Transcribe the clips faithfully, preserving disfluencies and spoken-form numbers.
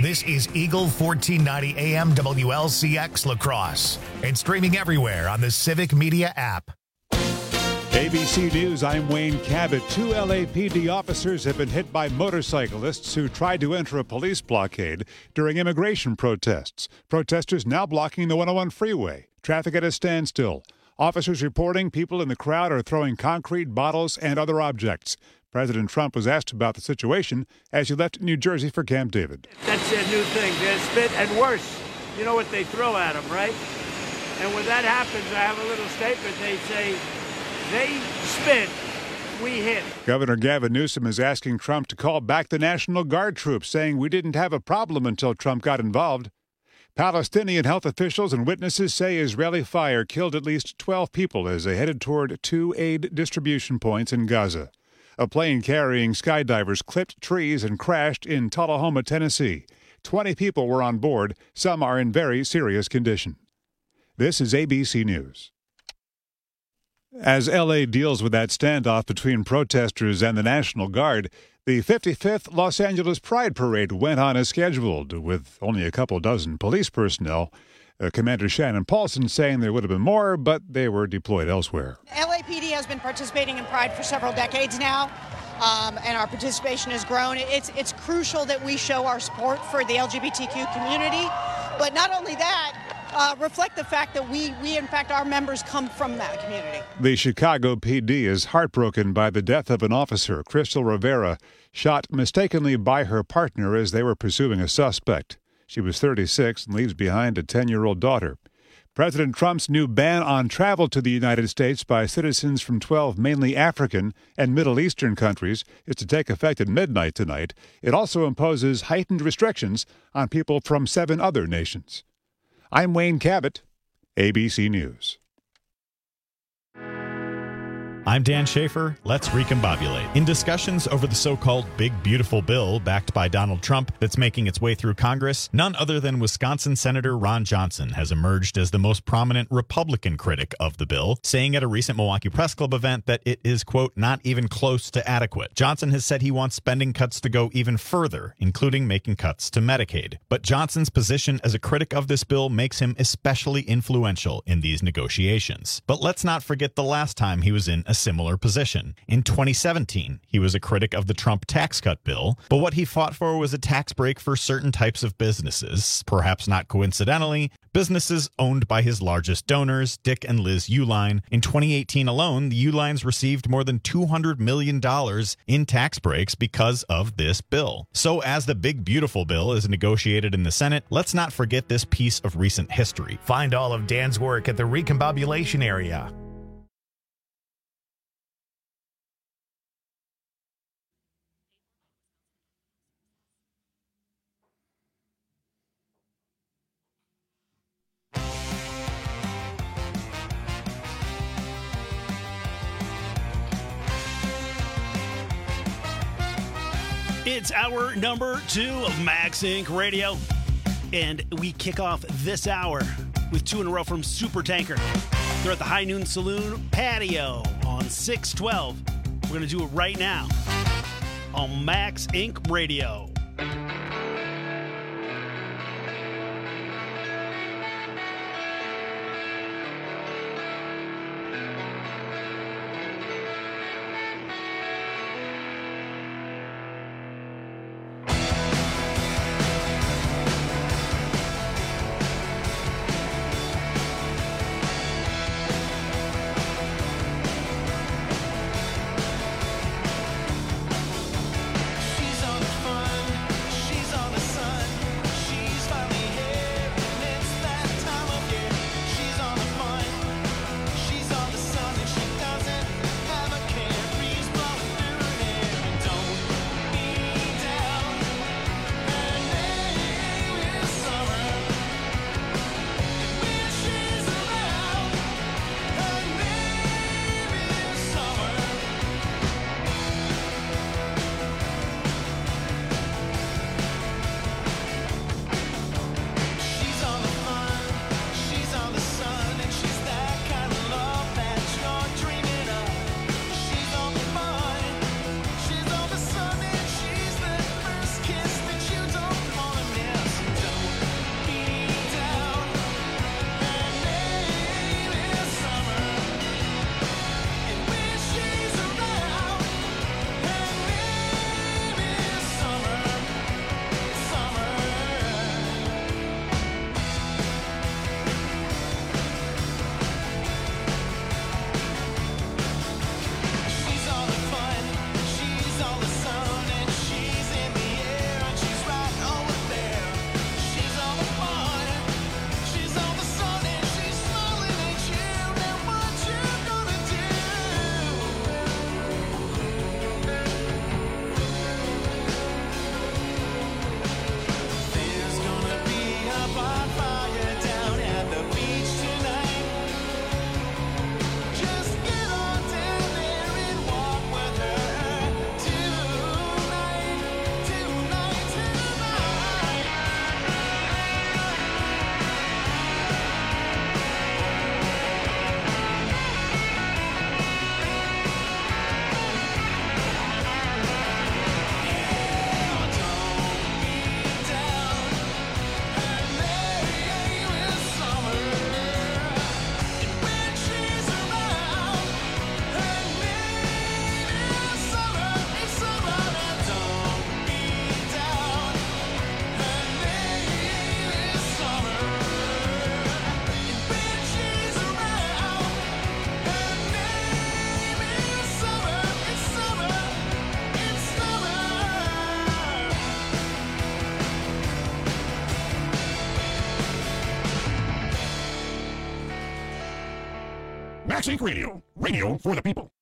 This is Eagle fourteen ninety A M W L C X La Crosse and streaming everywhere on the Civic Media app. A B C News, I'm Wayne Cabot. Two L A P D officers have been hit by motorcyclists who tried to enter a police blockade during immigration protests. Protesters now blocking the one oh one freeway. Traffic at a standstill. Officers reporting people in the crowd are throwing concrete, bottles, and other objects. President Trump was asked about the situation as he left New Jersey for Camp David. That's their new thing. They spit, and worse, you know what they throw at them, right? And when that happens, I have a little statement. They say, they spit, we hit. Governor Gavin Newsom is asking Trump to call back the National Guard troops, saying we didn't have a problem until Trump got involved. Palestinian health officials and witnesses say Israeli fire killed at least twelve people as they headed toward two aid distribution points in Gaza. A plane carrying skydivers clipped trees and crashed in Tullahoma, Tennessee. Twenty people were on board. Some are in very serious condition. This is A B C News. As L A deals with that standoff between protesters and the National Guard, the fifty-fifth Los Angeles Pride Parade went on as scheduled, with only a couple dozen police personnel. Uh, Commander Shannon Paulson saying there would have been more, but they were deployed elsewhere. L A P D has been participating in Pride for several decades now, um, and our participation has grown. It's, it's crucial that we show our support for the L G B T Q community, but not only that, Uh, reflect the fact that we, we, in fact, our members come from that community. The Chicago P D is heartbroken by the death of an officer, Crystal Rivera, shot mistakenly by her partner as they were pursuing a suspect. She was thirty-six and leaves behind a ten-year-old daughter. President Trump's new ban on travel to the United States by citizens from twelve mainly African and Middle Eastern countries is to take effect at midnight tonight. It also imposes heightened restrictions on people from seven other nations. I'm Wayne Cabot, A B C News. I'm Dan Schaefer. Let's recombobulate. In discussions over the so-called Big Beautiful Bill backed by Donald Trump that's making its way through Congress, none other than Wisconsin Senator Ron Johnson has emerged as the most prominent Republican critic of the bill, saying at a recent Milwaukee Press Club event that it is, quote, not even close to adequate. Johnson has said he wants spending cuts to go even further, including making cuts to Medicaid. But Johnson's position as a critic of this bill makes him especially influential in these negotiations. But let's not forget the last time he was in a similar position. In twenty seventeen, he was a critic of the Trump tax cut bill, but what he fought for was a tax break for certain types of businesses. Perhaps not coincidentally, businesses owned by his largest donors, Dick and Liz Uihlein. In twenty eighteen alone, the Uihleins received more than two hundred million dollars in tax breaks because of this bill. So as the Big Beautiful Bill is negotiated in the Senate, let's not forget this piece of recent history. Find all of Dan's work at the Recombobulation area. It's hour number two of Max Incorporated. Radio, and we kick off this hour with two in a row from Super Tanker. They're at the High Noon Saloon patio on six twelve. We're going to do it right now on Max Incorporated. Radio. She's on the front Max Inc Radio. Radio for the people.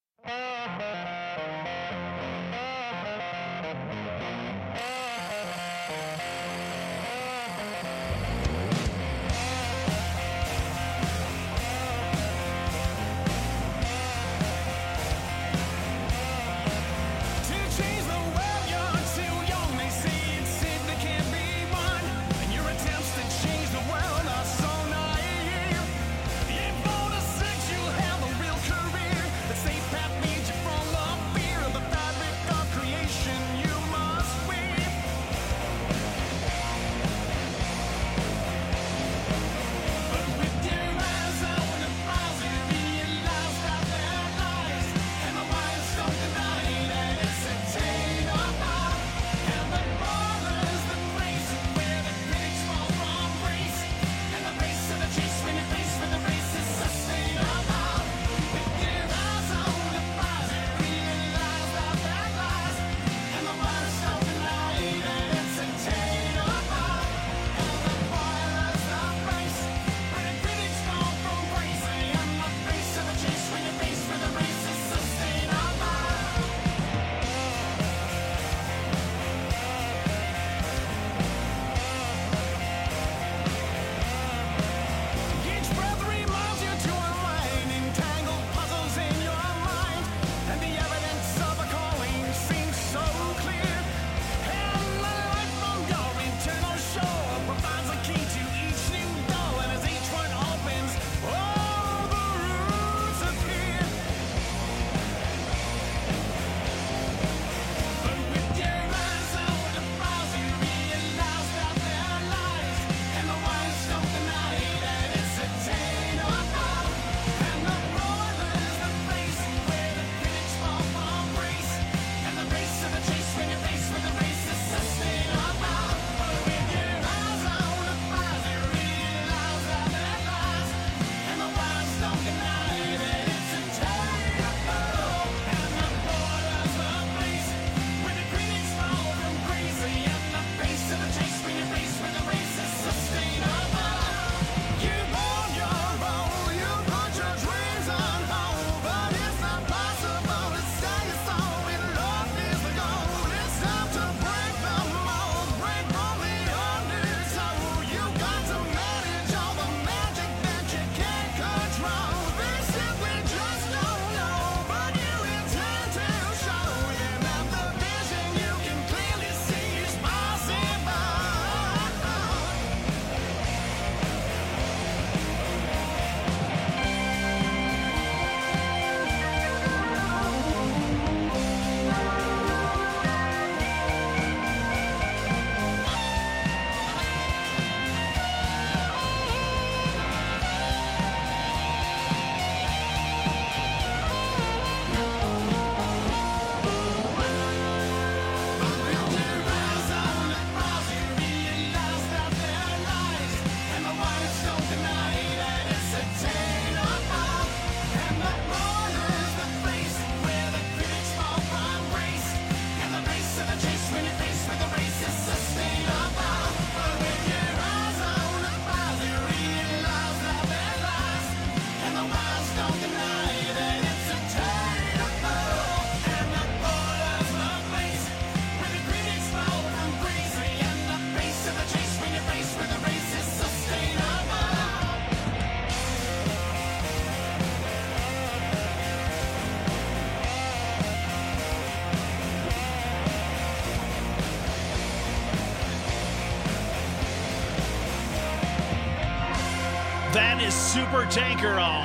That is Super Tanker on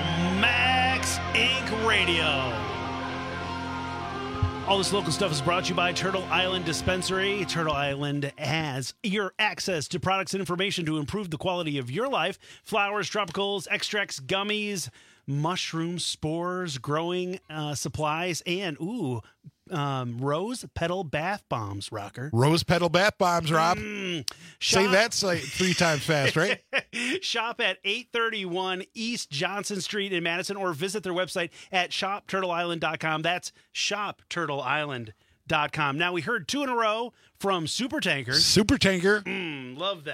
Max Incorporated. Radio. All this local stuff is brought to you by Turtle Island Dispensary. Turtle Island has your access to products and information to improve the quality of your life. Flowers, tropicals, extracts, gummies, mushroom spores, growing uh, supplies, and, ooh, um, rose petal bath bombs, Rocker. Rose petal bath bombs, Rob. Mm, Say that like three times fast, right? Shop at eight thirty-one East Johnson Street in Madison, or visit their website at shop turtle island dot com. That's shop turtle island dot com. Now, we heard two in a row from Super Tanker. Super Tanker. Mm, love them.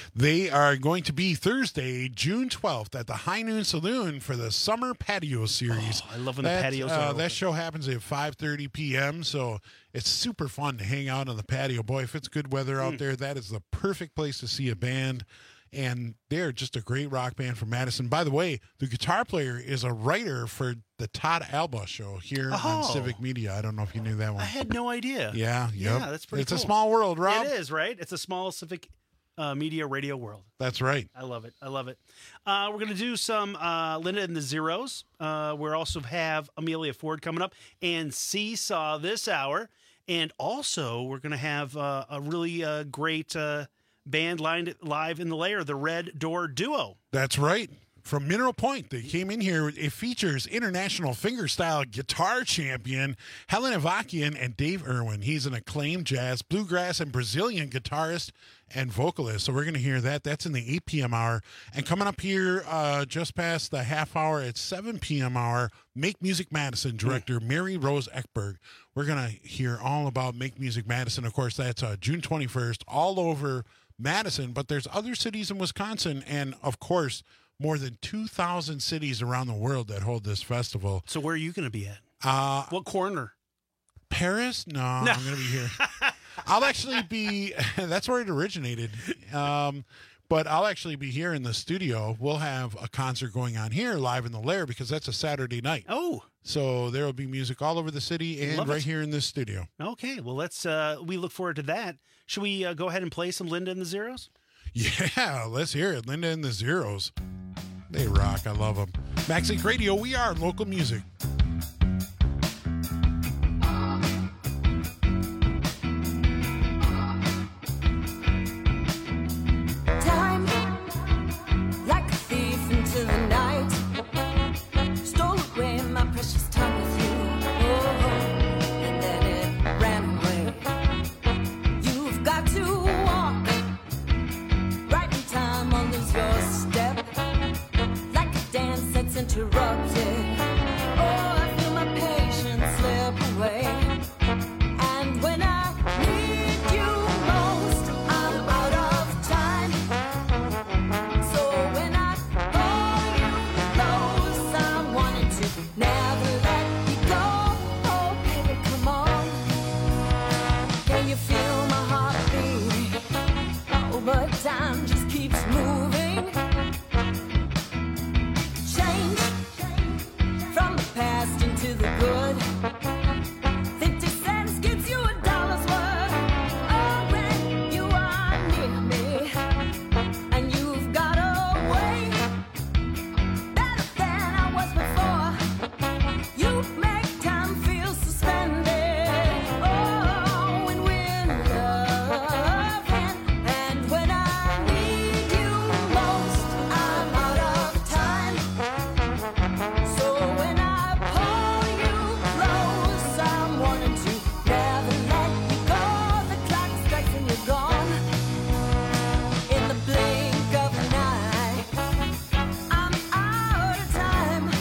They are going to be Thursday, June twelfth at the High Noon Saloon for the Summer Patio Series. Oh, I love when that, the patios uh, are That open. show happens at five thirty p.m., so it's super fun to hang out on the patio. Boy, if it's good weather out Mm. there, that is the perfect place to see a band. And they're just a great rock band from Madison. By the way, the guitar player is a writer for the Todd Alba show here Oh. on Civic Media. I don't know if you knew that one. I had no idea. Yeah, yep. Yeah, that's pretty It's cool. a small world, Rob. It is, right? It's a small civic uh, media radio world. That's right. I love it. I love it. Uh, we're going to do some uh, Linda and the Zeros. Uh, we also have Amelia Ford coming up and Seesaw this hour. And also, we're going to have uh, a really uh, great uh, band lined live in the lair, the Red Door Duo. That's right. From Mineral Point, they came in here. It features international fingerstyle guitar champion Helen Avakian and Dave Irwin. He's an acclaimed jazz, bluegrass, and Brazilian guitarist and vocalist. So we're going to hear that. That's in the eight p.m. hour. And coming up here uh, just past the half hour at seven p.m. hour, Make Music Madison director mm. Mary Rose Ekberg. We're going to hear all about Make Music Madison. Of course, that's uh, June twenty-first, all over Madison. But there's other cities in Wisconsin, and of course, more than two thousand cities around the world that hold this festival. So where are you going to be at? Uh, what corner? Paris? No, no. I'm going to be here. I'll actually be, that's where it originated. Um, but I'll actually be here in the studio. We'll have a concert going on here live in the Lair because that's a Saturday night. Oh. So there will be music all over the city and Love right it. here in this studio. Okay. Well, let's, uh, we look forward to that. Should we uh, go ahead and play some Linda and the Zeros? Yeah, let's hear it. Linda and the Zeros. They rock. I love them. Maxink Radio, we are local music. Time, like a thief into the night, stole away my precious time with you. Oh, and then it ran away. You've got to walk right in time or lose your step. Like a dance that's interrupted. Oh, I feel my patience slip away. And when I need you most, I'm out of time. So when I hold you close, I'm wanting to never let you go. Oh, baby, come on. Can you feel my heart beat? Oh, but time just keeps moving. Change from the past into the good. Fifty cents gets you a dollar's worth. Oh, when you are near me, and you've got away better than I was before. You make time feel suspended. Oh, when we're loving, and when I need you most, I'm out of time. So when I pull you close, I'm wanting to never let you go. The clock strikes and you're gone. In the blink of an eye, I'm out of time.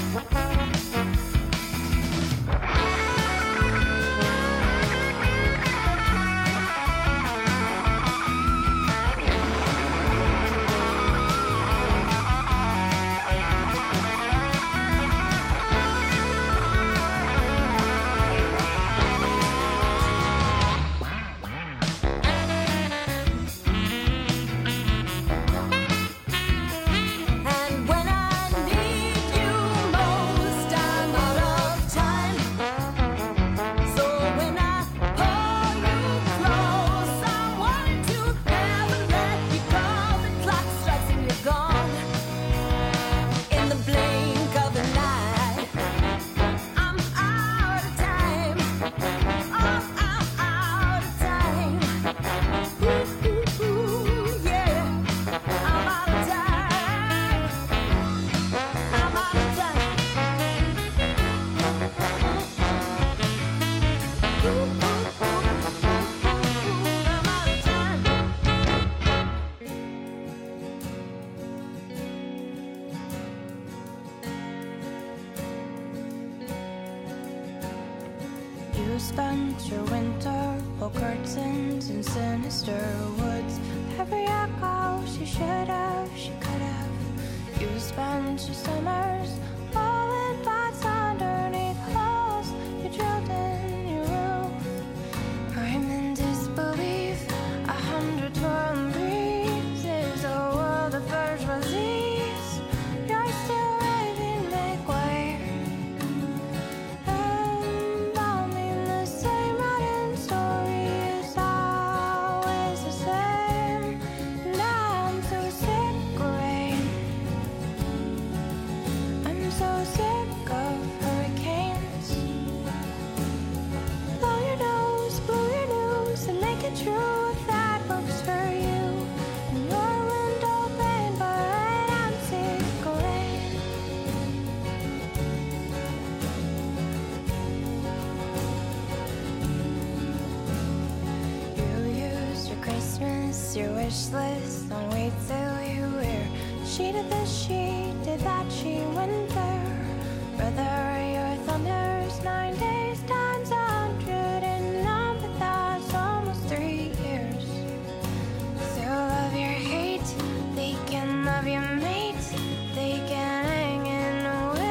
And when I need you most, I'm out of time. So when I pull you close, I'm wanting to never let you go. The clock strikes and you're gone. In the blink of an eye, I'm out of time. Oh, I'm out of time. Ooh, ooh, ooh, yeah. I'm out of time. I'm out of time. Ooh, ooh, ooh, I'm out of time. You spent your winter, pulled curtains in sinister woods. Every echo she wish list on wait till you wear. She did this, she did that, she went there. Brother, your thunder's nine days times a hundred and none, but that's almost three years. So love your hate, they can love your mate, they can hang in wait.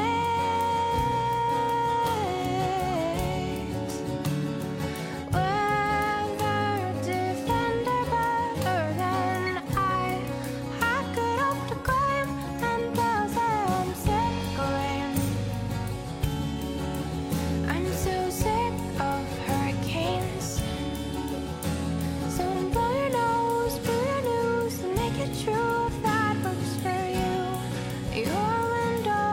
Whether defender better than I, I could hope to claim and they'll say I'm sick of rain. I'm so sick of hurricanes. So blow your nose, blow your nose, and make it true if that works for you. Your window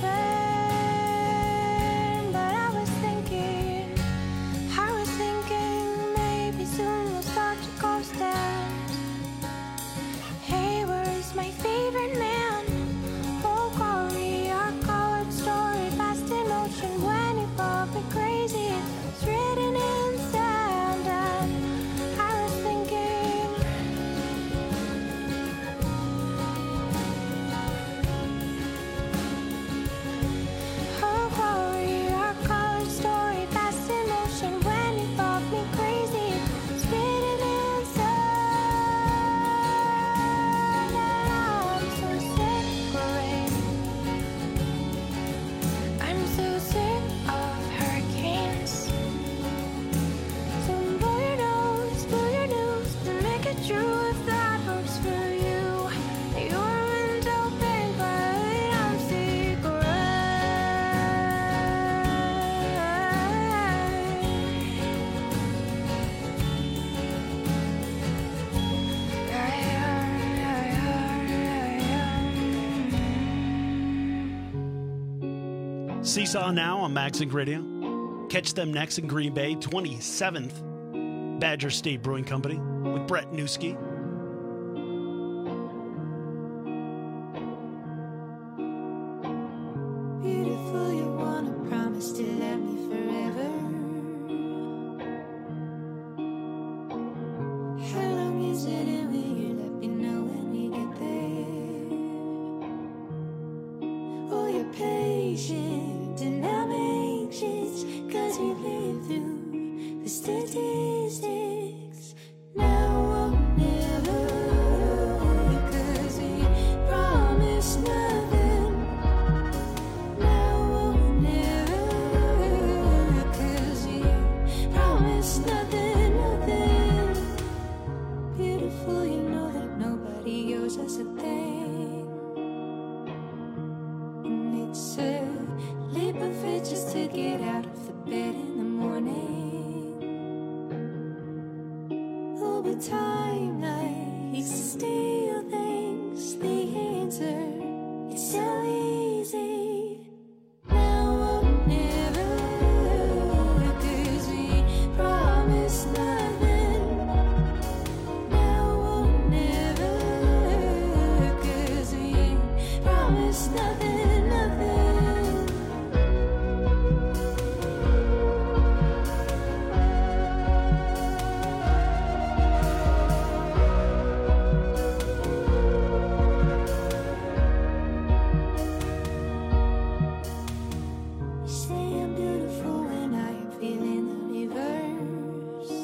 open, but I was thinking, I was thinking maybe soon we'll start to coast down. Hey, where's my favorite man? Oh, Corey, our colored story, fast in motion when you love me crazy. It's written in sand, and I was thinking, oh, Corey, our colored story, fast in motion when you love me crazy. It's written in sand, and I'm so sick of rain. I'm so sick of hurricanes. So blow your nose, blow your nose, to make it true if that works for you. Your wind's open, but I'm sick of rain. Seesaw now on Maxink Radio. Catch them next in Green Bay, twenty-seventh Badger State Brewing Company with Brett Newski. Beautiful, you wanna promise to love me forever. How long is it and will you let me know when we get there? Oh, you're patient and I'm anxious, cause we've lived through the statistics. Now or never, cause we promised nothing. Now or never, cause we promised nothing, nothing. Beautiful, you know that nobody owes us a thing. And it's a leap of faith just to get out of the bed in the morning. Oh, but time likes to steal things. The answer, it's so easy. Now or never, cause we promised nothing. Now or never, cause we promised nothing, nothing. You say I'm beautiful when I am feeling the reverse.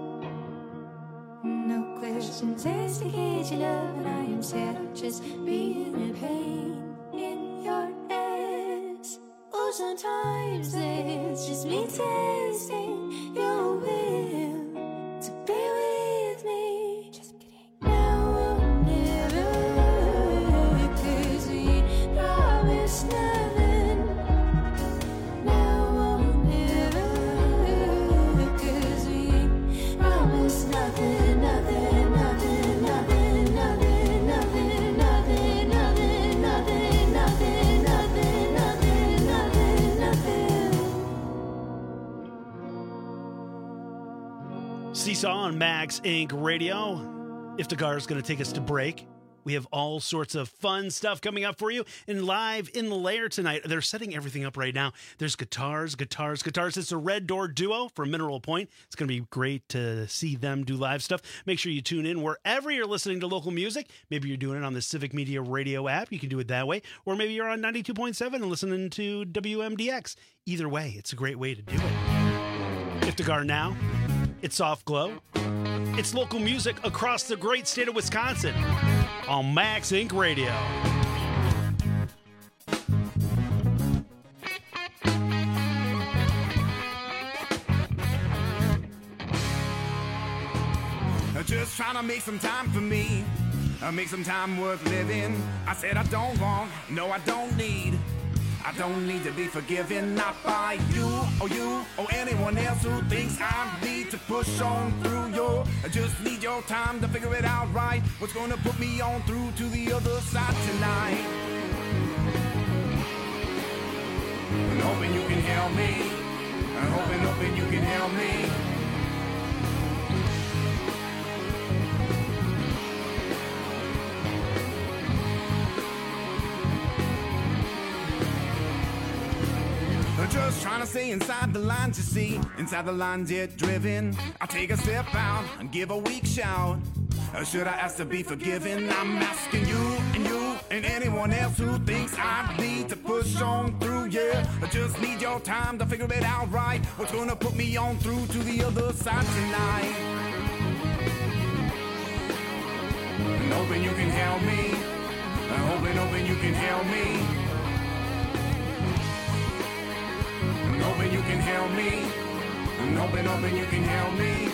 No questions asked to gauge your love, and I am sad of just being in pain in your ass. Oh, sometimes it's just me tasting your will to be with me. Just kidding. Now or never, cause we promised nothing. Now or never, cause we promised nothing, nothing, nothing, nothing, nothing, nothing, nothing, nothing, nothing, nothing, nothing, nothing, nothing, nothing. Seesaw on Max Inc Radio. If the car is going to take us to break, We have all sorts of fun stuff coming up for you. And live in the lair tonight, they're setting everything up right now. There's guitars, guitars, guitars. It's a Red Door duo from Mineral Point. It's going to be great to see them do live stuff. Make sure you tune in wherever you're listening to local music. Maybe you're doing it on the Civic Media Radio app. You can do it that way. Or maybe you're on ninety-two point seven and listening to W M D X. Either way, it's a great way to do it. Iftigar now. It's Soft Glow. It's local music across the great state of Wisconsin on Max Inc Radio. Just trying to make some time for me, uh, make some time worth living. I said I don't want, no I don't need, I don't need to be forgiven, not by you or you or anyone else who thinks I need to push on through your. I just need your time to figure it out right. What's gonna put me on through to the other side tonight? I'm hoping you can help me. I'm hoping, hoping you can help me. Just trying to stay inside the lines, you see. Inside the lines, yet driven. I take a step out and give a weak shout. Or should I ask to be forgiven? I'm asking you and you and anyone else who thinks I need to push on through, yeah. I just need your time to figure it out right. What's gonna put me on through to the other side tonight? I'm hoping you can help me. I'm hoping, hoping you can help me. Hoping you can help me. I'm hoping, hoping you can help me.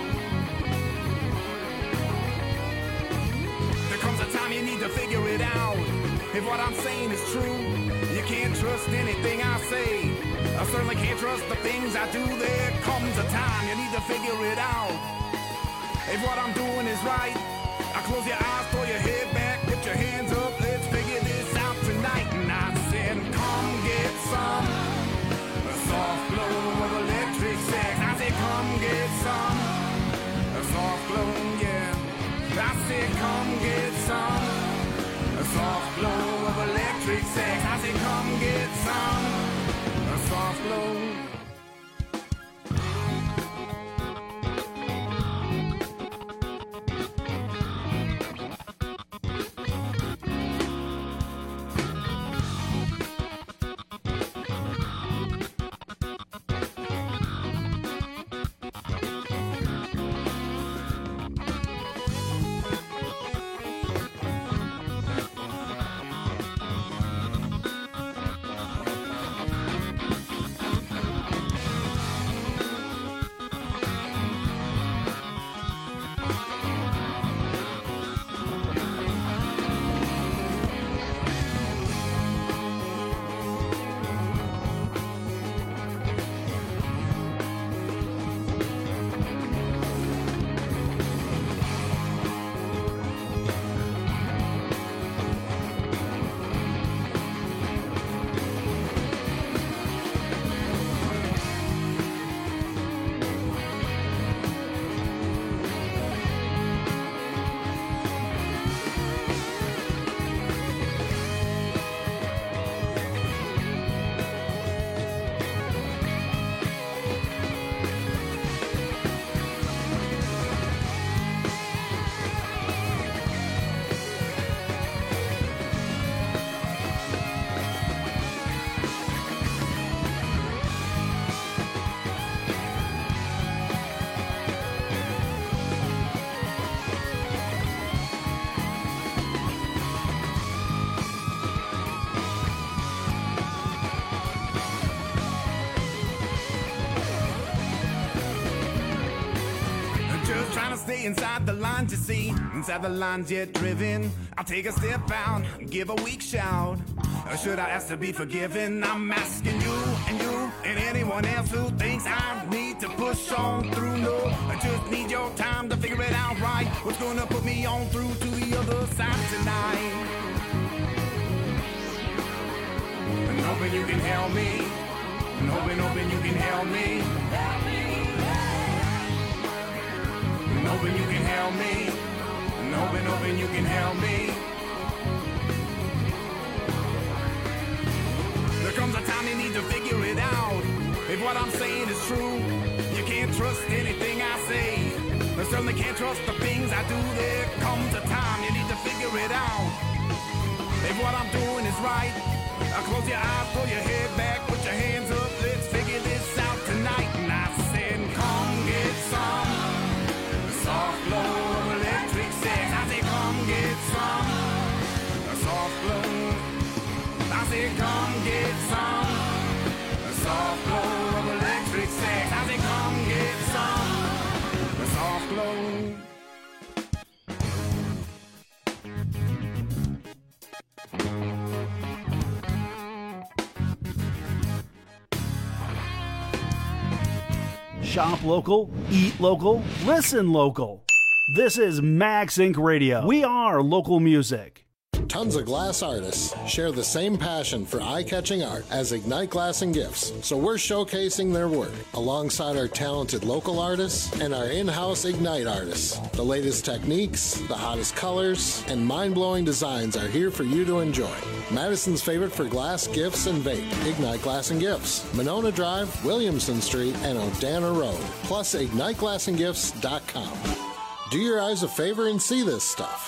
There comes a time you need to figure it out. If what I'm saying is true, you can't trust anything I say. I certainly can't trust the things I do. There comes a time you need to figure it out. If what I'm doing is right, I close your eyes, throw your head back, put your hands up, let's figure this out tonight. And I said, come get some soft glow of electric sex. I said, come get some a soft glow, yeah. I said, come get some a soft glow of electric sex. I said, come get some a soft glow. Stay inside the lines, you see. Inside the lines, yet driven. I'll take a step out, give a weak shout. Or should I ask to be forgiven? I'm asking you and you and anyone else who thinks I need to push on through. No, I just need your time to figure it out right. What's gonna put me on through to the other side tonight? I'm hoping you can help me. I'm hoping, hoping you can help me. I'm hoping you can help me. I'm hoping, hoping you can help me. trust anything I say. I certainly can't trust the things I do. There comes a time you need to figure it out. If what I'm doing is right, I'll close your eyes, pull your head back, put your hands up, let's figure this out tonight. And I said, come get some soft glow of electric sex. I said, come get some soft glow. I said, come get some soft glow of electric sex. I said, come get some soft glow. Shop local, eat local, listen local. This is Max Incorporated. Radio. We are local music. Tons of glass artists share the same passion for eye-catching art as Ignite Glass and Gifts, so we're showcasing their work alongside our talented local artists and our in-house Ignite artists. The latest techniques, the hottest colors, and mind-blowing designs are here for you to enjoy. Madison's favorite for glass, gifts, and vape, Ignite Glass and Gifts, Monona Drive, Williamson Street, and Odana Road, plus ignite glass and gifts dot com. Do your eyes a favor and see this stuff.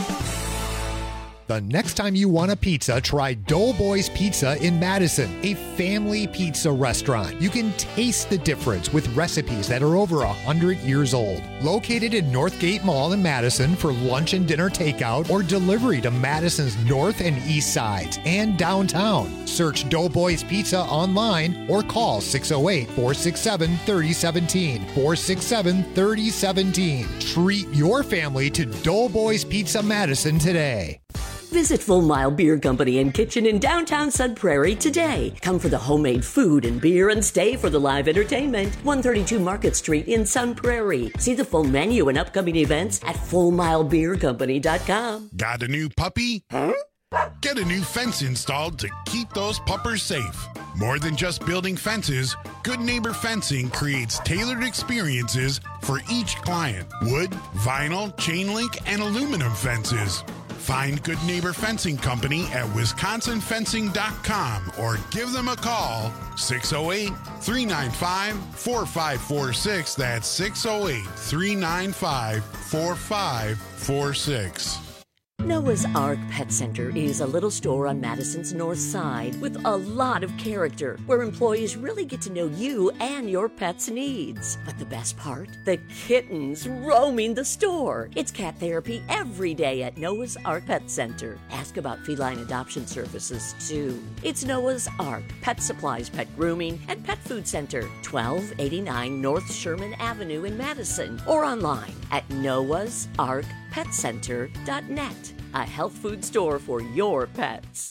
The next time you want a pizza, try Doughboys Pizza in Madison, a family pizza restaurant. You can taste the difference with recipes that are over one hundred years old. Located in Northgate Mall in Madison for lunch and dinner takeout or delivery to Madison's north and east sides and downtown. Search Doughboys Pizza online or call six oh eight, four six seven, three oh one seven, four six seven, three oh one seven. Treat your family to Doughboys Pizza Madison today. Visit Full Mile Beer Company and Kitchen in downtown Sun Prairie today. Come for the homemade food and beer and stay for the live entertainment. one thirty-two Market Street in Sun Prairie. See the full menu and upcoming events at full mile beer company dot com. Got a new puppy? Huh? Get a new fence installed to keep those puppers safe. More than just building fences, Good Neighbor Fencing creates tailored experiences for each client. Wood, vinyl, chain link, and aluminum fences. Find Good Neighbor Fencing Company at wisconsin fencing dot com or give them a call, six oh eight, three nine five, four five four six. That's six oh eight, three nine five, four five four six. Noah's Ark Pet Center is a little store on Madison's north side with a lot of character where employees really get to know you and your pet's needs. But the best part? The kittens roaming the store. It's cat therapy every day at Noah's Ark Pet Center. Ask about feline adoption services, too. It's Noah's Ark Pet Supplies, Pet Grooming, and Pet Food Center, twelve eighty-nine North Sherman Avenue in Madison, or online at noahs ark pet center dot net. A health food store for your pets.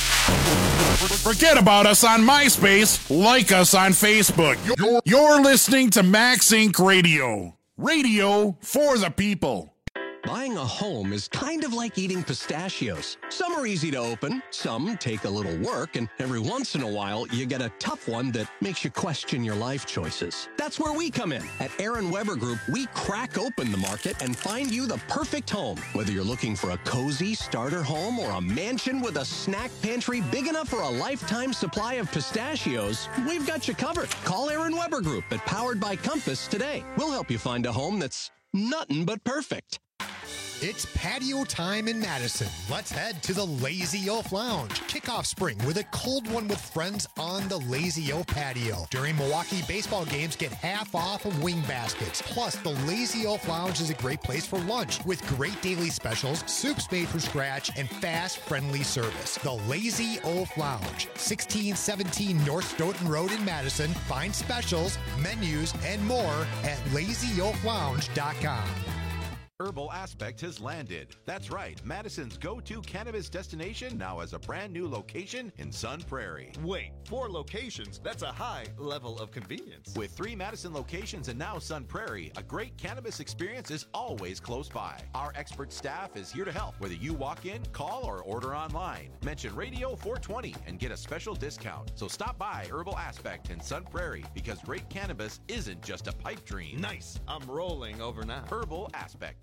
Forget about us on MySpace. Like us on Facebook. You're, you're listening to Max Incorporated. Radio. Radio for the people. Buying a home is kind of like eating pistachios. Some are easy to open, some take a little work, and every once in a while, you get a tough one that makes you question your life choices. That's where we come in. At Aaron Weber Group, we crack open the market and find you the perfect home. Whether you're looking for a cozy starter home or a mansion with a snack pantry big enough for a lifetime supply of pistachios, we've got you covered. Call Aaron Weber Group at Powered by Compass today. We'll help you find a home that's nothing but perfect. It's patio time in Madison. Let's head to the Lazy Oaf Lounge. Kick off spring with a cold one with friends on the Lazy Oaf patio. During Milwaukee baseball games, get half off of wing baskets. Plus, the Lazy Oaf Lounge is a great place for lunch with great daily specials, soups made from scratch, and fast, friendly service. The Lazy Oaf Lounge, sixteen seventeen North Stoughton Road in Madison. Find specials, menus, and more at lazy oaf lounge dot com. Herbal Aspect has landed. That's right, Madison's go-to cannabis destination now has a brand new location in Sun Prairie. Wait, four locations? That's a high level of convenience. With three Madison locations and now Sun Prairie, a great cannabis experience is always close by. Our expert staff is here to help, whether you walk in, call, or order online. Mention Radio four twenty and get a special discount. So stop by Herbal Aspect in Sun Prairie because great cannabis isn't just a pipe dream. Nice. I'm rolling over now. Herbal Aspect.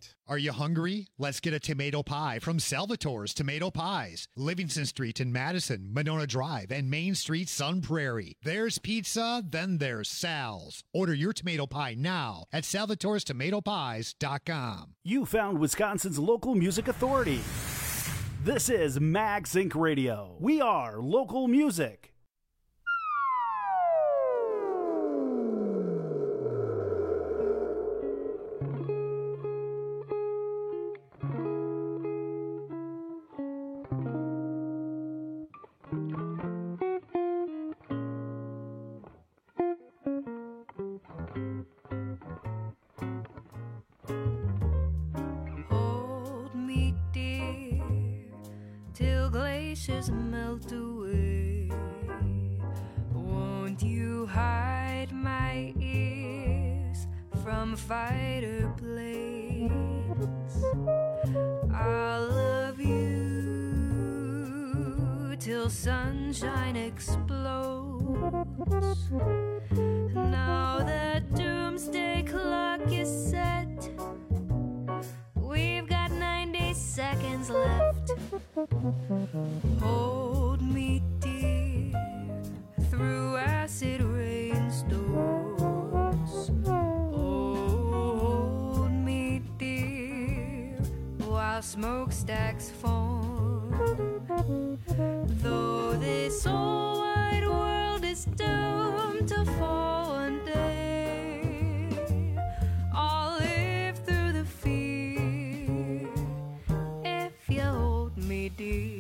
right. Are you hungry? Let's get a tomato pie from Salvatore's Tomato Pies. Livingston Street in Madison, Monona Drive, and Main Street, Sun Prairie. There's pizza, then there's Sal's. Order your tomato pie now at salvatores tomato pies dot com. You found Wisconsin's local music authority. This is MagSync Radio. We are local music. Glaciers melt away. Won't you hide my ears from fighter planes? I'll love you till sunshine explodes. Now that doomsday clock is set, we've got ninety seconds left. Hold me, dear, through acid rainstorms. Hold me, dear, while smokestacks form. Though this whole wide world is doomed to fall one day, I'll live through the fear if you hold me, dear.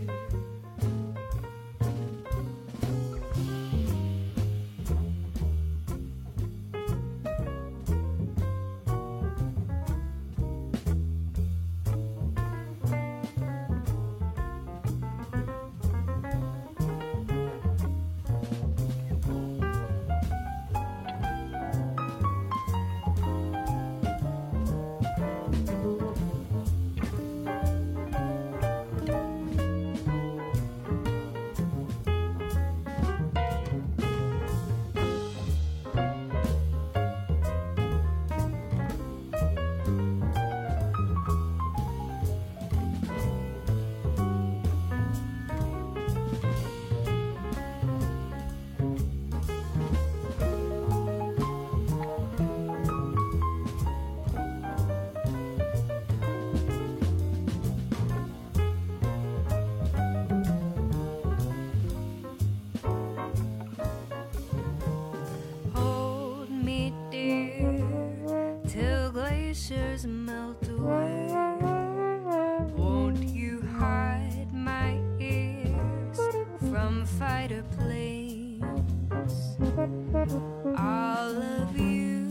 Melt away. Won't you hide my ears from fighter planes? I'll love you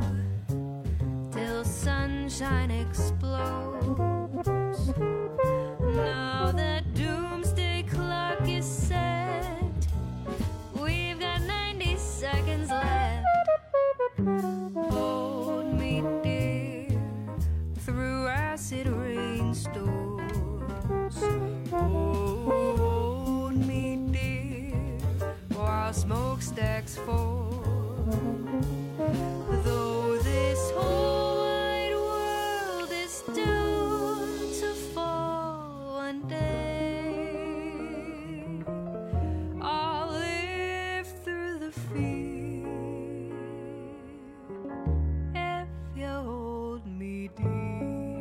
till sunshine explodes. Now that doomsday clock is set, we've got ninety seconds left. Hold me, dear, through acid rainstorms. Hold me, dear, while smokestacks form. Though this whole wide world is doomed to fall one day, I'll live through the fear if you hold me, dear.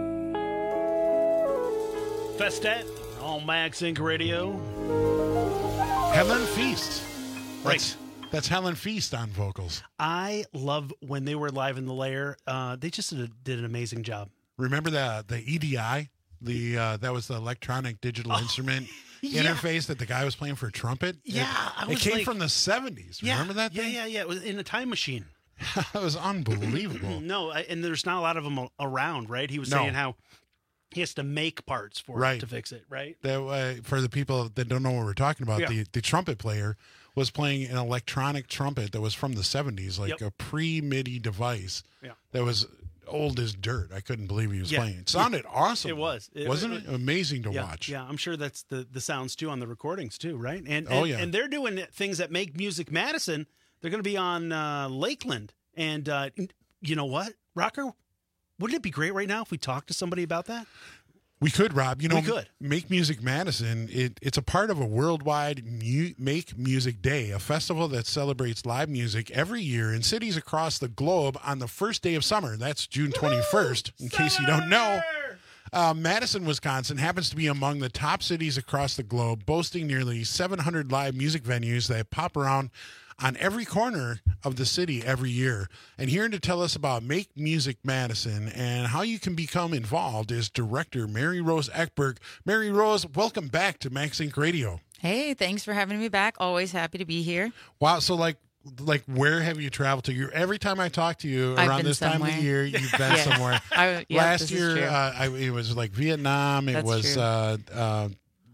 Festet on MagSync Radio. Helen Feast. Right. That's, that's Helen Feast on vocals. I love when they were live in the lair. Uh, they just did, a, did an amazing job. Remember the the E D I? The uh, that was the electronic digital Oh, instrument yeah. interface that the guy was playing for trumpet. Yeah, it, I it was came like- from the seventies. Yeah, Remember that Yeah, thing? yeah, yeah. It was in a time machine. It was unbelievable. No, I- and there's not a lot of them around, right? He was No. saying how he has to make parts for Right. it to fix it, right? That uh, for the people that don't know what we're talking about, Yeah. the, the trumpet player was playing an electronic trumpet that was from the seventies, like Yep. a pre-MIDI device Yeah. that was old as dirt. I couldn't believe he was Yeah. playing. It sounded awesome. It was. It- Wasn't it- it? Amazing to yeah, watch. Yeah, I'm sure that's the, the sounds too on the recordings too, right? And, Oh, and, yeah. and they're doing things that make Music Madison. They're going to be on uh, Lakeland, and uh, you know what, Rocker, Wouldn't it be great right now if we talked to somebody about that? We could, Rob. You know, We could. Make Music Madison, it, it's a part of a worldwide mu- Make Music Day, a festival that celebrates live music every year in cities across the globe on the first day of summer. That's June twenty-first, in case you don't know. Uh, Madison, Wisconsin happens to be among the top cities across the globe, boasting nearly seven hundred live music venues that pop around on every corner of the city every year. And here to tell us about Make Music Madison and how you can become involved is director Mary Rose Eckberg. Mary Rose, welcome back to Max Inc Radio. Hey, thanks for having me back. Always happy to be here. Wow, so like like where have you traveled to? You every time I talk to you I've around been this time somewhere. of the year, you've been Yeah. somewhere. I- yeah, Last this is year, true. uh, I, it was like Vietnam. It That's was true. uh, uh,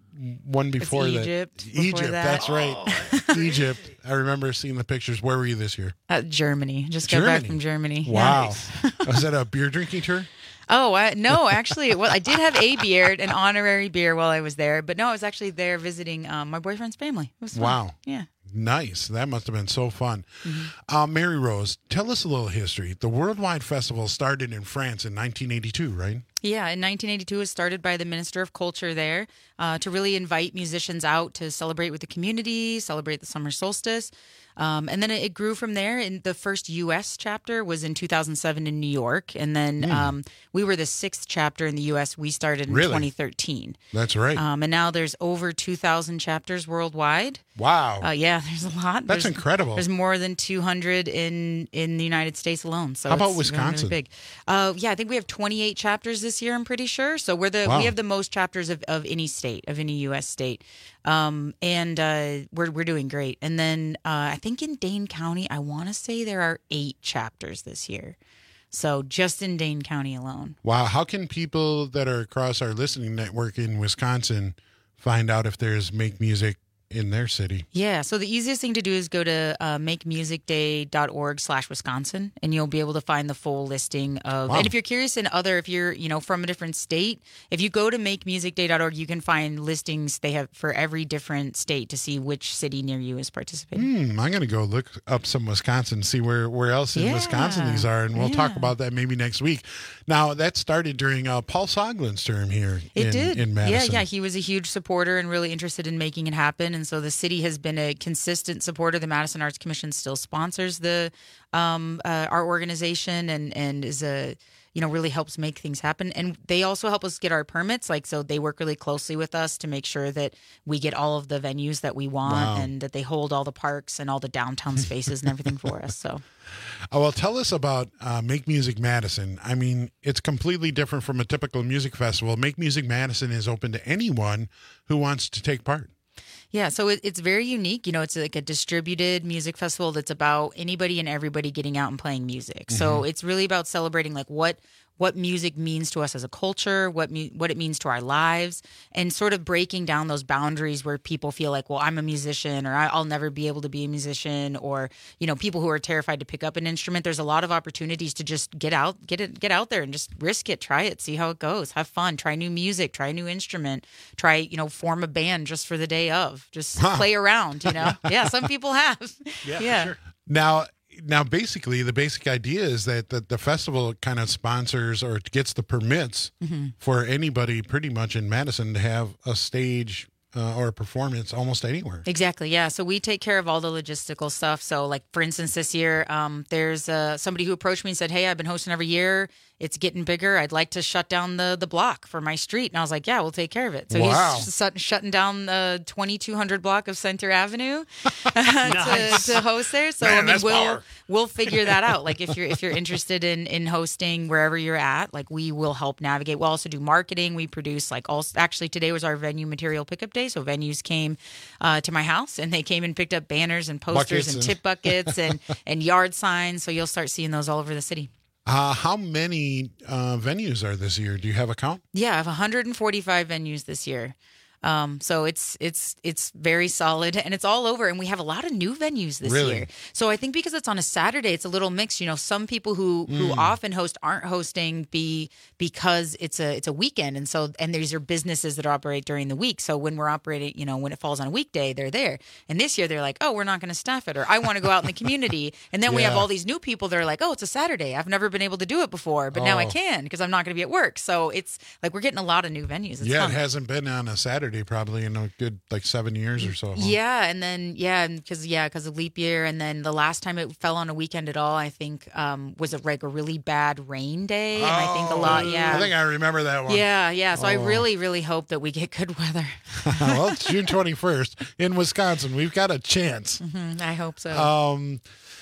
one before that. Egypt before Egypt, that. that's right. Egypt. I remember seeing the pictures. Where were you this year? Uh, Germany. Just got back Germany. from Germany. Wow. Yeah. Was that a beer drinking tour? Oh, I, no, actually, well, I did have a beer, an honorary beer while I was there, but no, I was actually there visiting um, my boyfriend's family. It was fun. Wow. Yeah. Nice. That must have been so fun. Mm-hmm. Uh, Mary Rose, tell us a little history. The Worldwide Festival started in France in nineteen eighty-two, right? Yeah, in nineteen eighty-two, it was started by the Minister of Culture there uh, to really invite musicians out to celebrate with the community, celebrate the summer solstice. Um, and then it, it grew from there. And the first U S chapter was in two thousand seven in New York. And then Mm. um, we were the sixth chapter in the U S. We started in Really? twenty thirteen. That's right. Um, and now there's over two thousand chapters worldwide. Wow. Uh, yeah, there's a lot. That's There's- incredible. There's more than two hundred in in the United States alone. So How about it's really, really Wisconsin? big. Uh, yeah, I think we have twenty-eight chapters this year. I'm pretty sure. So we're the Wow. we have the most chapters of, of any state, of any U S state, um, and uh, we're we're doing great. And then uh, I think in Dane County, I want to say there are eight chapters this year. So just in Dane County alone. Wow. How can people that are across our listening network in Wisconsin find out if there's Make Music in their city? Yeah, so the easiest thing to do is go to uh, makemusicday.org slash Wisconsin, and you'll be able to find the full listing of. Wow. And if you're curious in other, if you're you know from a different state, if you go to makemusicday dot org, you can find listings they have for every different state to see which city near you is participating. Hmm, I'm going to go look up some Wisconsin, see where, where else in Yeah. Wisconsin these are, and we'll talk Yeah. about that maybe next week. Now, that started during uh, Paul Soglin's term here It in, did. in Madison. Yeah, yeah. He was a huge supporter and really interested in making it happen. And so the city has been a consistent supporter. The Madison Arts Commission still sponsors the um, uh, our organization and and is a you know really helps make things happen. And they also help us get our permits. Like so, they work really closely with us to make sure that we get all of the venues that we want Wow. and that they hold all the parks and all the downtown spaces and everything for us. So. Oh, well, tell us about uh, Make Music Madison. I mean, it's completely different from a typical music festival. Make Music Madison is open to anyone who wants to take part. Yeah, so it, it's very unique. You know, it's like a distributed music festival that's about anybody and everybody getting out and playing music. So Mhm. it's really about celebrating like what what music means to us as a culture, what mu- what it means to our lives, and sort of breaking down those boundaries where people feel like, well, I'm a musician, or I- I'll never be able to be a musician, or you know, people who are terrified to pick up an instrument. There's a lot of opportunities to just get out, get it, get out there, and just risk it, try it, see how it goes, have fun, try new music, try a new instrument, try you know, form a band just for the day of, just Huh. play around. You know, yeah, some people have. Yeah, yeah. for sure. Now, now, basically, the basic idea is that the, the festival kind of sponsors or gets the permits Mhm. for anybody pretty much in Madison to have a stage uh, or a performance almost anywhere. Exactly. Yeah. So we take care of all the logistical stuff. So, like for instance, this year, um, there's uh, somebody who approached me and said, "Hey, I've been hosting every year. It's getting bigger. I'd like to shut down the the block for my street." And I was like, "Yeah, we'll take care of it." So Wow. he's shut, shutting down the twenty-two hundred block of Center Avenue Nice. to, to host there. So Man, I mean, that's we'll power. we'll figure that out. Like if you're if you're interested in in hosting wherever you're at, like we will help navigate. We'll also do marketing. We produce like all. Actually, today was our venue material pickup day. So venues came uh, to my house and they came and picked up banners and posters Buckets and and- tip buckets and and yard signs. So you'll start seeing those all over the city. Uh, how many uh, venues are this year? Do you have a count? Yeah, I have one hundred forty-five venues this year. Um, so it's it's it's very solid, and it's all over. And we have a lot of new venues this Really? year. So I think because it's on a Saturday, it's a little mixed. You know, some people who who Mm. often host aren't hosting be because it's a it's a weekend, and so and these are businesses that operate during the week. So when we're operating, you know, when it falls on a weekday, they're there. And this year they're like, oh, we're not going to staff it, or I want to go out in the community. And then we have Yeah. all these new people that are like, oh, it's a Saturday. I've never been able to do it before, but now I Oh. can because I'm not going to be at work. So it's like we're getting a lot of new venues. It's yeah, fun. it hasn't been on a Saturday probably in a good like seven years or so. huh? Yeah, and then yeah, because yeah, because of leap year, and then the last time it fell on a weekend at all, I think um, was a like a really bad rain day, and I think a lot. Yeah, I think I remember that one. yeah, yeah. So I Oh. really, really hope that we get good weather. Well, it's June twenty-first in Wisconsin. We've got a chance. Mhm, I hope so. Um,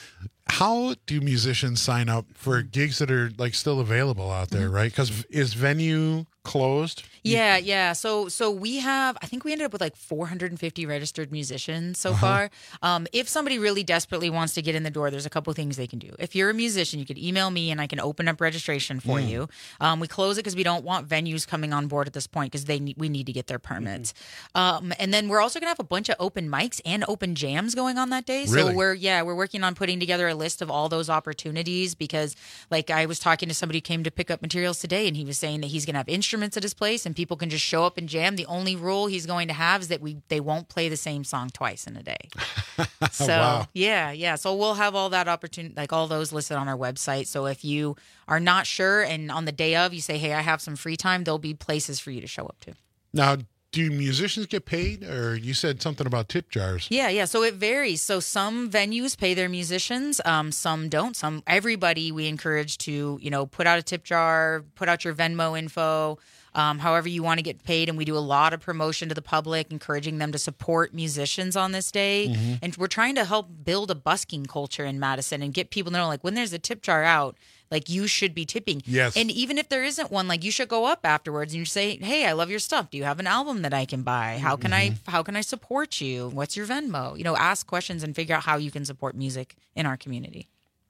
how do musicians sign up for gigs that are like still available out there, right? Because is venue closed? Yeah, yeah. So so we have, I think we ended up with like four hundred fifty registered musicians so Uh-huh. far. Um, if somebody really desperately wants to get in the door, there's a couple things they can do. If you're a musician, you could email me and I can open up registration for Mm. you. Um, we close it because we don't want venues coming on board at this point because they need, we need to get their permits. Um, and then we're also going to have a bunch of open mics and open jams going on that day. So Really? we're, yeah, we're working on putting together a list of all those opportunities because like I was talking to somebody who came to pick up materials today and he was saying that he's going to have instruments at his place and people can just show up and jam. The only rule he's going to have is that we they won't play the same song twice in a day. So Wow. yeah, yeah. So we'll have all that opportunity, like all those listed on our website. So if you are not sure and on the day of you say, hey, I have some free time, there'll be places for you to show up to. Now, do musicians get paid? Or you said something about tip jars. Yeah, yeah. So it varies. So some venues pay their musicians, um, some don't. Some everybody we encourage to, you know, put out a tip jar, put out your Venmo info, um, however you want to get paid. And we do a lot of promotion to the public, encouraging them to support musicians on this day. Mhm. And we're trying to help build a busking culture in Madison and get people to know, like, when there's a tip jar out, like you should be tipping. Yes. And even if there isn't one, like you should go up afterwards and you say, hey, I love your stuff. Do you have an album that I can buy? How can I how can I support you? What's your Venmo? You know, ask questions and figure out how you can support music in our community.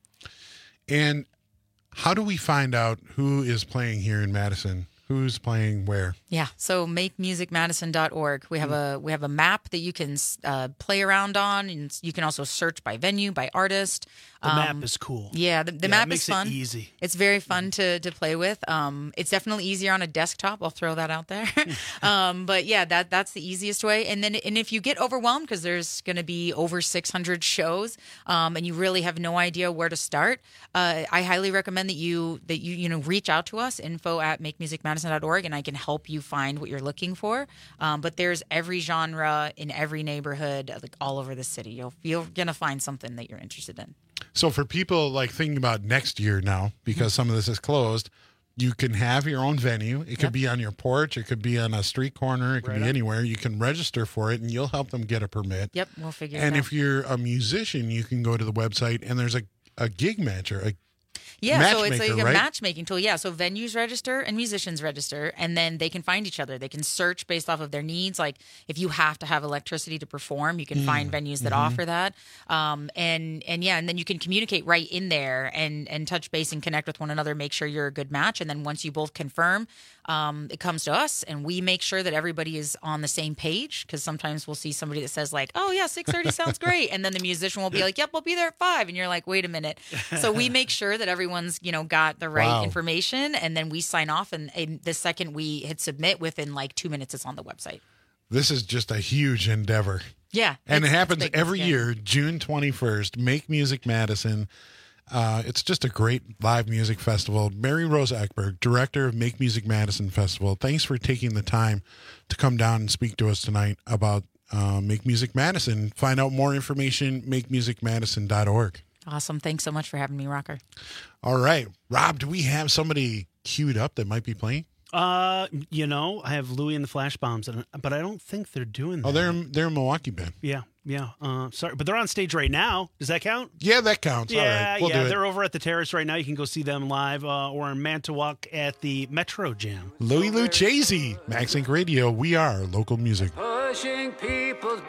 And how do we find out who is playing here in Madison? Who's playing where? Yeah. So make music madison dot org. We have a we have a map that you can uh, play around on, and you can also search by venue, by artist. The Um, map is cool. Yeah, the, the Yeah, it map makes is it fun. easy. It's very fun to to play with. Um, it's definitely easier on a desktop. I'll throw that out there. um, but yeah, that that's the easiest way. And then and if you get overwhelmed because there's going to be over six hundred shows, um, and you really have no idea where to start, uh, I highly recommend that you that you you know reach out to us, info at make music madison dot org, and I can help you find what you're looking for. Um, but there's every genre in every neighborhood, like all over the city. You'll you're gonna find something that you're interested in. So for people like thinking about next year now, because some of this is closed, you can have your own venue. It could Yep. be on your porch. It could be on a street corner. It could Right be on. anywhere. You can register for it and you'll help them get a permit. Yep, we'll figure it And out. if you're a musician, you can go to the website and there's a, a gig matcher, a Yeah, so it's like matchmaker, a right? matchmaking tool. Yeah, so venues register and musicians register, and then they can find each other. They can search based off of their needs. Like if you have to have electricity to perform, you can Mm, find venues that mhm. offer that. Um, and and yeah, and then you can communicate right in there and and touch base and connect with one another. Make sure you're a good match, and then once you both confirm, um, it comes to us, and we make sure that everybody is on the same page. Because sometimes we'll see somebody that says like, "Oh yeah, six thirty sounds great," and then the musician will be like, "Yep, I'll be there at five," and you're like, "Wait a minute." So we make sure that everyone's you know got the right Wow. information, and then we sign off, and, and the second we hit submit, within like two minutes, it's on the website. This is just a huge endeavor. Yeah, And it it's- happens it's big. every Yeah. year, June twenty-first, Make Music Madison. Uh, it's just a great live music festival. Mary Rose Eckberg, director of Make Music Madison Festival, thanks for taking the time to come down and speak to us tonight about uh, Make Music Madison. Find out more information, make music madison dot org. Awesome. Thanks so much for having me, Rocker. All right. Rob, do we have somebody queued up that might be playing? Uh, you know, I have Louie and the Flash Bombs, and- but I don't think they're doing that. Oh, they're they're a Milwaukee band. Yeah, yeah. Uh, sorry, but they're on stage right now. Does that count? Yeah, that counts. Yeah, All right. We'll yeah. do it. They're over at the Terrace right now. You can go see them live, uh, or in Manitowoc at the Metro Jam. Louie Lucchese, Max Inc Radio. We are local music. Pushing people's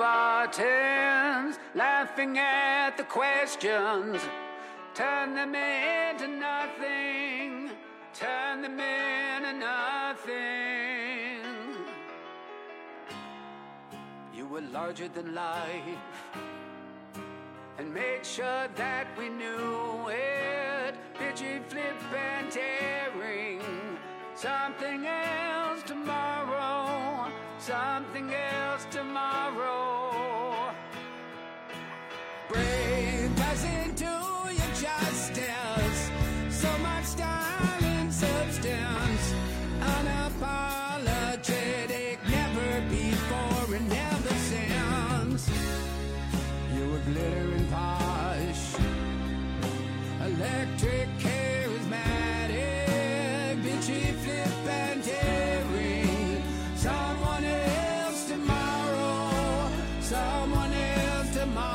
buttons, laughing at the questions, turn them into nothing, turn them into nothing. were larger than life, and made sure that we knew it. Pitchy, flip, and tearing. Something else tomorrow. Something else tomorrow. Brave, doesn't do you justice. So much style and substance. Unapologetic, never before and never since. You were glittering posh, electric, charismatic, bitchy, flip, and tearing. Someone else tomorrow, someone else tomorrow.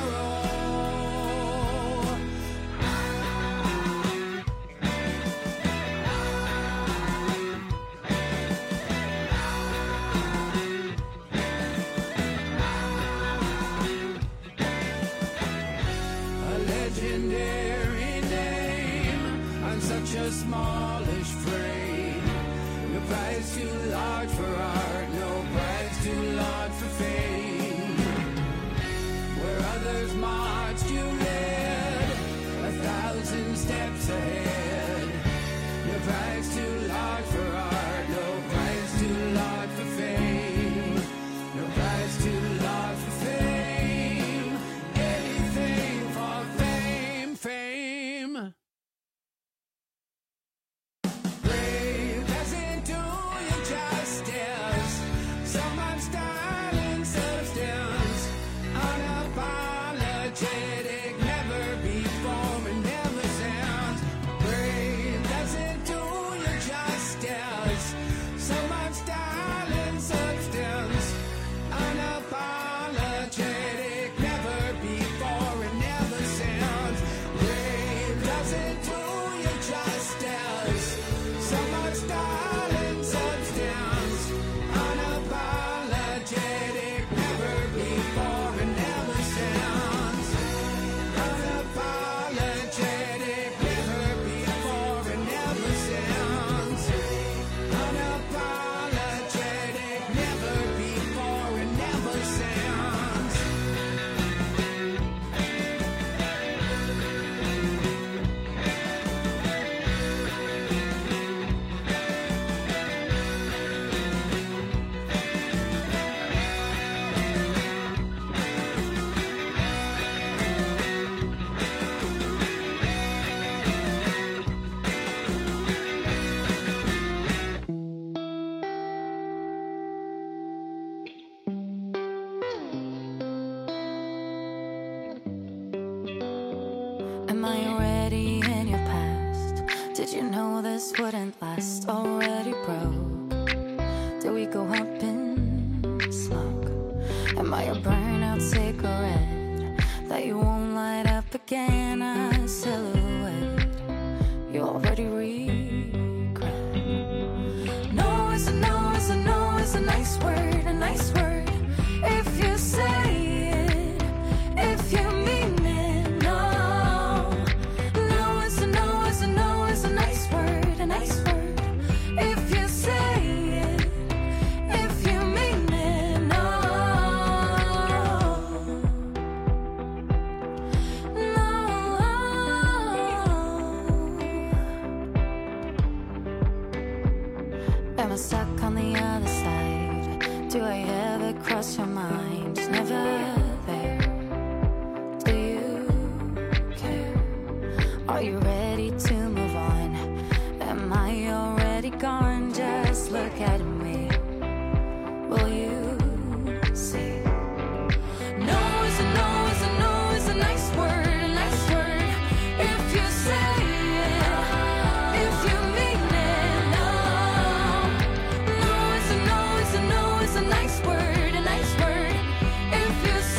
Such a smallish frame. No price too large for art, no price too large for fame. Where others marched, you led a thousand steps ahead. No price too large for art, no price too large for fame. No price too large for fame. Anything for fame, fame. Wouldn't last, already broke. Till we go up in smoke. Am I a burnout cigarette that you won't light up again? A silhouette you already regret. No is a no, is a no, is a nice word, a nice word. If you say it, if you mean it, no. No is a no, is a no, is a nice word. A nice word, if you say it, if you mean it, no, no. Am I stuck on the other side? Do I ever cross your mind? Never there. Do you care? Are you ready to move on? Am I already gone? Just look at me. Will you see? No is a no, is a no, is a nice word, a nice word. If you say it, if you mean it, no. No is a no, is a no, is a nice word, a nice word. If you say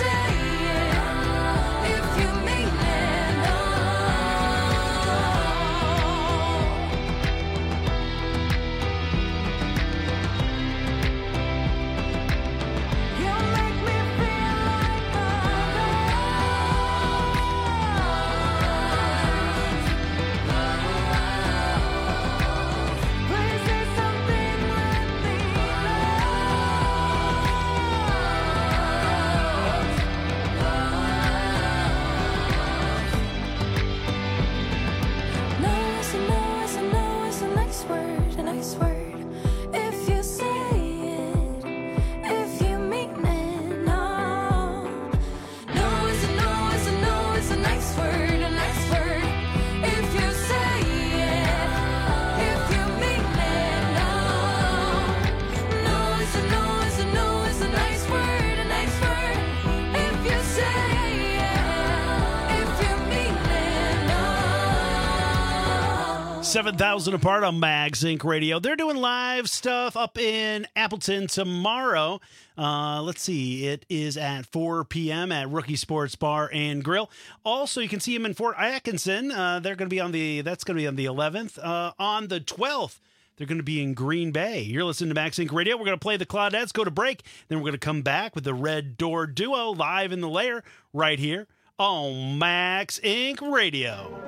seven thousand apart on MagZinc Radio. They're doing live stuff up in Appleton tomorrow. Uh, let's see. It is at four p.m. at Rookie Sports Bar and Grill. Also, you can see them in Fort Atkinson. Uh, they're going to be on the, that's going to be on the eleventh. Uh, on the twelfth, they're going to be in Green Bay. You're listening to MagZinc Radio. We're going to play the Claudettes, go to break. Then we're going to come back with the Red Door Duo live in the lair right here on MagZinc Radio.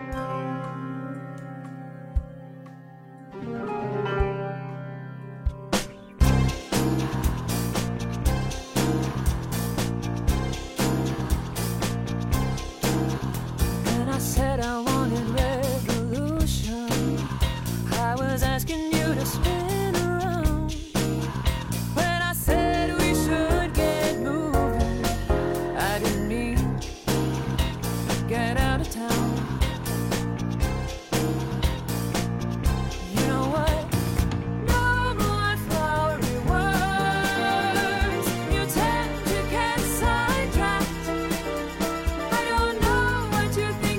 I said I wanted revolution. I was asking you to spin around. When I said we should get moving, I didn't mean get out of town. You know what? No more flowery words. You tend to get sidetracked. I don't know what you think.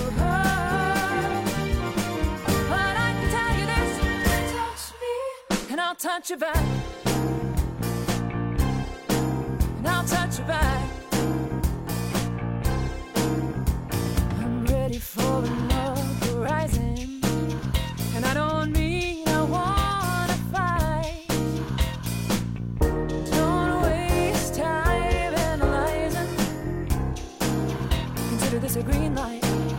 I'll touch your back, and I'll touch your back. I'm ready for another rising, and I don't mean I wanna fight. Don't waste time analyzing. Consider this a green light.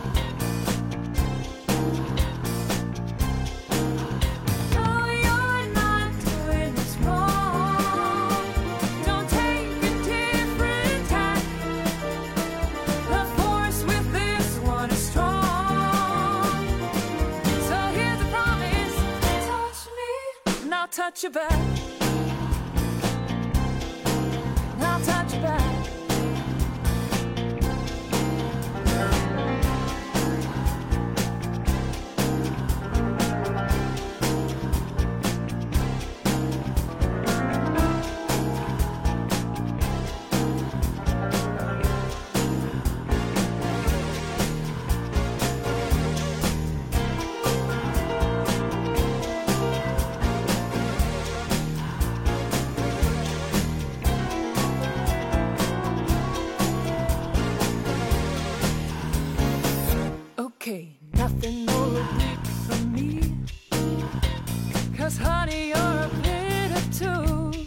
Touch your back. I'll touch your back. Okay, nothing more oblique from me. Cause honey, you're a bit obtuse.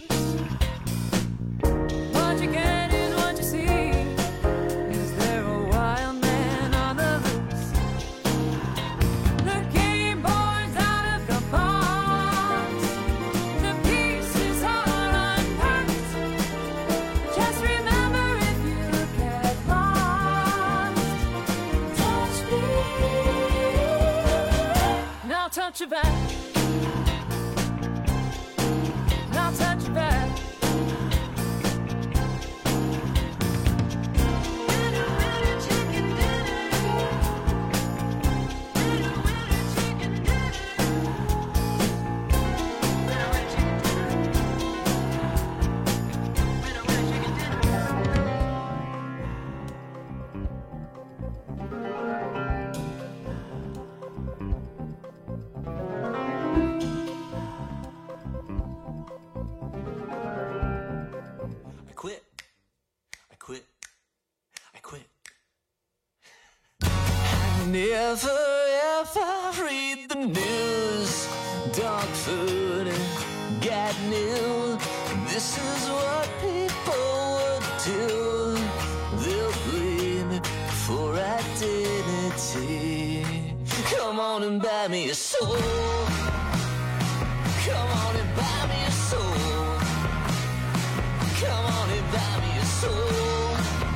What you get is what you see. Is there a wild man on the loose? The game board's out of the box. The pieces are unpacked. Just remember if you get lost, touch me. And I'll touch your back. And I'll touch your back. I quit. I quit. I quit. I never ever read the news. Dog food and got new. This is what people would do. They'll blame me for identity. Come on and buy me a soul. Come on and buy me a soul. Come on and buy me a soul.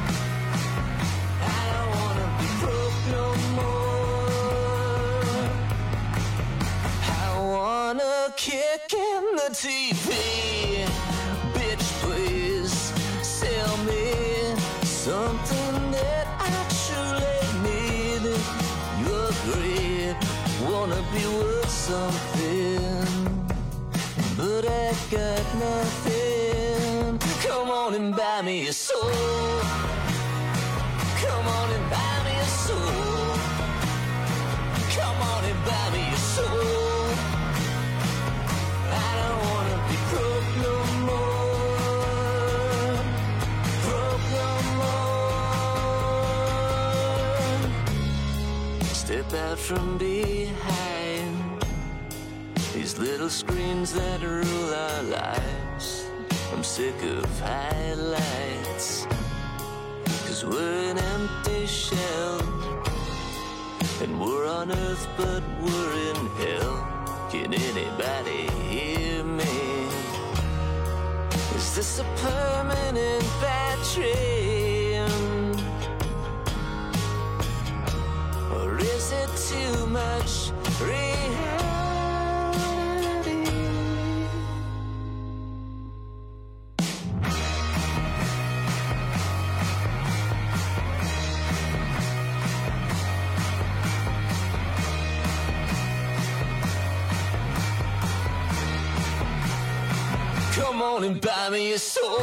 I don't wanna be broke no more. I wanna kick in the T V. Bitch, please sell me something that I truly need. You agree, wanna be worth something, but I got nothing. Come on and buy me a soul. Come on and buy me a soul. Come on and buy me soul. I don't wanna be broke no more. Broke no more. Step out from behind these little screens that rule our lives. I'm sick of highlights, 'cause we're an empty shell, and we're on earth but we're in hell. Can anybody hear me? Is this a permanent bad dream? Or is it too much reality? Come on and buy me a soul.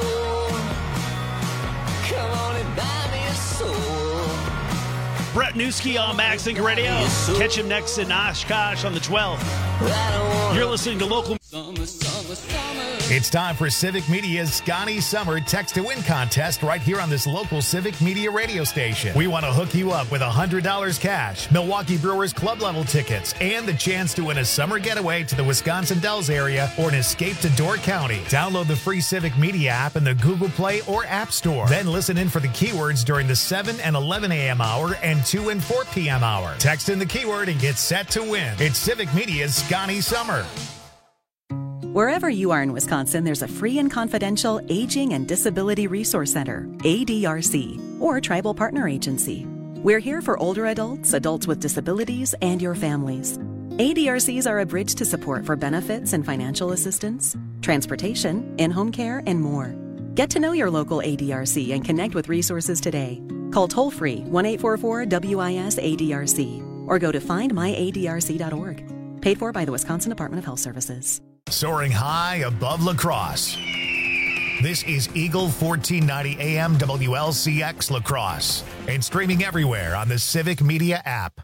Come on and buy me a soul. Brett Newski on Max Inc Radio. Catch him next in Oshkosh on the twelfth. You're listening to Local. Summer, summer, summer. It's time for Civic Media's Scotty Summer Text to Win contest right here on this local Civic Media radio station. We want to hook you up with one hundred dollars cash, Milwaukee Brewers club level tickets, and the chance to win a summer getaway to the Wisconsin Dells area or an escape to Door County. Download the free Civic Media app in the Google Play or App Store. Then listen in for the keywords during the seven and eleven a.m. hour and two and four p.m. hour. Text in the keyword and get set to win. It's Civic Media's Scotty Summer. Wherever you are in Wisconsin, there's a free and confidential Aging and Disability Resource Center, A D R C, or Tribal Partner Agency. We're here for older adults, adults with disabilities, and your families. A D R Cs are a bridge to support for benefits and financial assistance, transportation, in-home care, and more. Get to know your local A D R C and connect with resources today. Call toll-free one eight four four W I S A D R C or go to find my A D R C dot org. Paid for by the Wisconsin Department of Health Services. Soaring high above La Crosse. This is Eagle fourteen ninety A M W L C X La Crosse and streaming everywhere on the Civic Media app.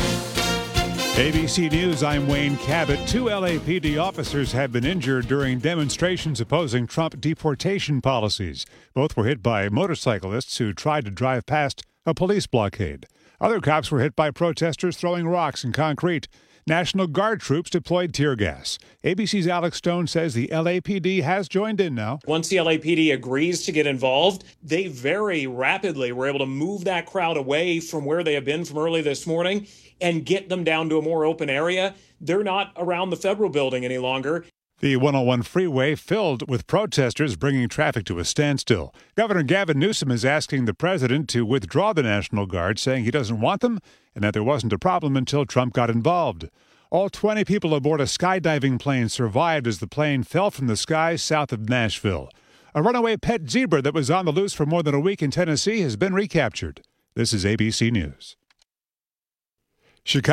A B C News, I'm Wayne Cabot. Two L A P D officers have been injured during demonstrations opposing Trump deportation policies. Both were hit by motorcyclists who tried to drive past a police blockade. Other cops were hit by protesters throwing rocks and concrete. National Guard troops deployed tear gas. A B C's Alex Stone says the L A P D has joined in now. Once the L A P D agrees to get involved, they very rapidly were able to move that crowd away from where they have been from early this morning and get them down to a more open area. They're not around the Federal Building any longer. The one oh one freeway filled with protesters bringing traffic to a standstill. Governor Gavin Newsom is asking the president to withdraw the National Guard, saying he doesn't want them and that there wasn't a problem until Trump got involved. All twenty people aboard a skydiving plane survived as the plane fell from the sky south of Nashville. A runaway pet zebra that was on the loose for more than a week in Tennessee has been recaptured. This is A B C News. Chicago